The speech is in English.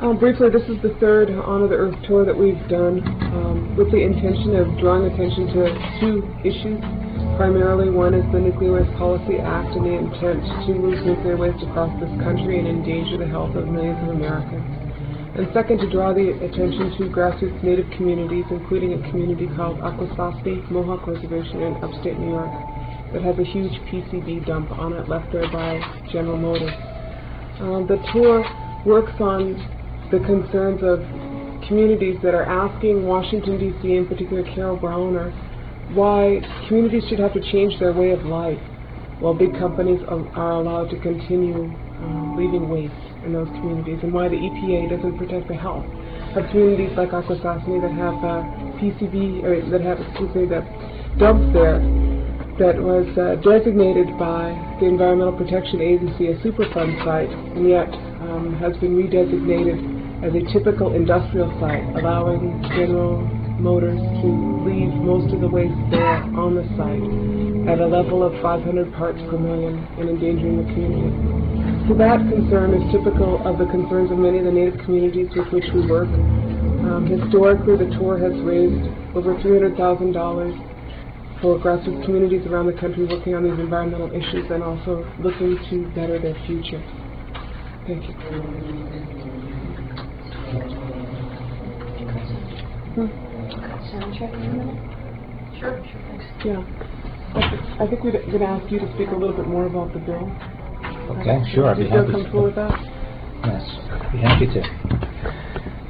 Briefly, this is the third Honor the Earth tour that we've done with the intention of drawing attention to two issues. Primarily, one is the Nuclear Waste Policy Act and the intent to move nuclear waste across this country and endanger the health of millions of Americans. And second, to draw the attention to grassroots Native communities, including a community called Akwesasne Mohawk Reservation in upstate New York that has a huge PCB dump on it left there by General Motors. The tour works on the concerns of communities that are asking Washington, D.C., in particular Carol Browner, why communities should have to change their way of life while big companies are allowed to continue leaving waste in those communities, and why the EPA doesn't protect the health of communities like Akwesasne that have PCB, or that have, the dumps there that was designated by the Environmental Protection Agency a Superfund site, and yet has been redesignated as a typical industrial site, allowing General Motors to leave most of the waste there on the site at a level of 500 parts per million and endangering the community. So that concern is typical of the concerns of many of the Native communities with which we work. Historically, the tour has raised over $300,000 for grassroots communities around the country working on these environmental issues and also looking to better their future. Thank you. Sound check in a minute? Sure, thanks. Yeah. I think we're going to ask you to speak a little bit more about the bill. Okay, sure, I'd be happy to. Do you feel comfortable with that? Yes, I'd be happy to.